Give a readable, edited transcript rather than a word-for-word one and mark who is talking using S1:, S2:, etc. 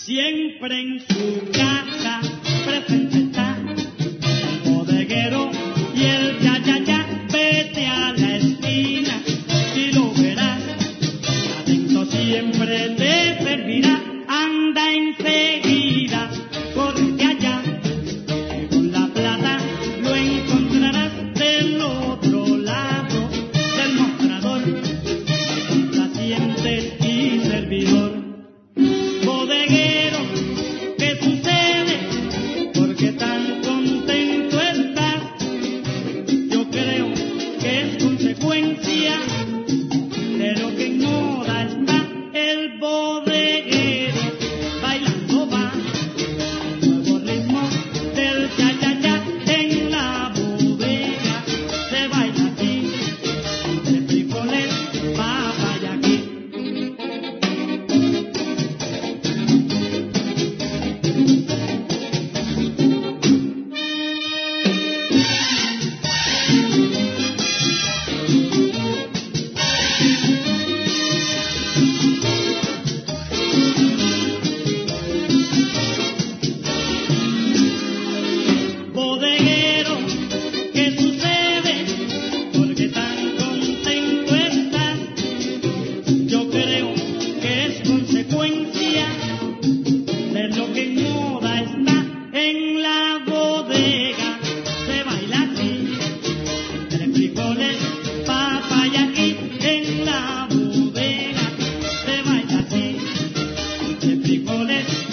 S1: Siempre en su casa presente está el bodeguero y el ya. Vete a la esquina y lo verás, adentro siempre te servirá. Anda enseguida, corre allá, que con la plata lo encontrarás del otro lado del mostrador, complaciente y servidor. Bodeguero, ¿qué sucede? ¿Por qué tan contento estás? Yo creo que es consecuencia de lo que en moda está. El bodeguero bailando va al nuevo ritmo del ya. En la bodega se baila así, entre frijoles, papa y ají. Bodeguero, ¿qué sucede? ¿Por qué tan contento estás? Yo creo que es consecuencia de lo que en moda está. En la bodega se baila así, entre frijoles, papa y ají. En la bodega se baila así, entre frijoles,